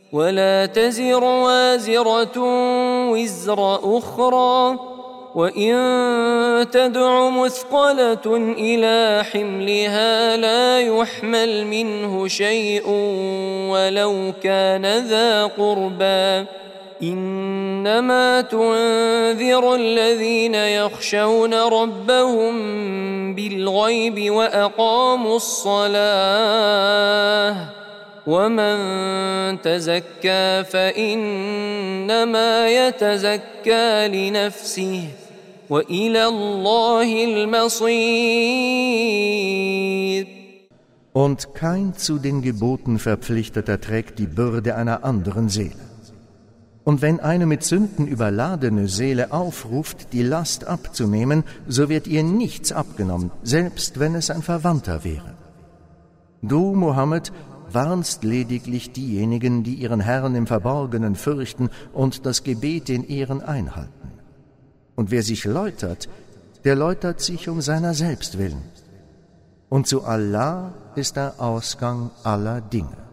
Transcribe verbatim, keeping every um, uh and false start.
ولا تزر وازرة وزر أخرى وإن تدع مثقلة إلى حملها لا يحمل منه شيء ولو كان ذا قربى إنما تنذر الذين يخشون ربهم بالغيب وأقاموا الصلاة ومن تزكى فإنما يتزكى لنفسه وإلى الله المصير. Und kein zu den Geboten Verpflichteter trägt die Bürde einer anderen Seele. Und wenn eine mit Sünden überladene Seele aufruft, die Last abzunehmen, so wird ihr nichts abgenommen, selbst wenn es ein Verwandter wäre. Du, Mohammed, warnst lediglich diejenigen, die ihren Herrn im Verborgenen fürchten und das Gebet in Ehren einhalten. Und wer sich läutert, der läutert sich um seiner selbst willen. Und zu Allah ist der Ausgang aller Dinge.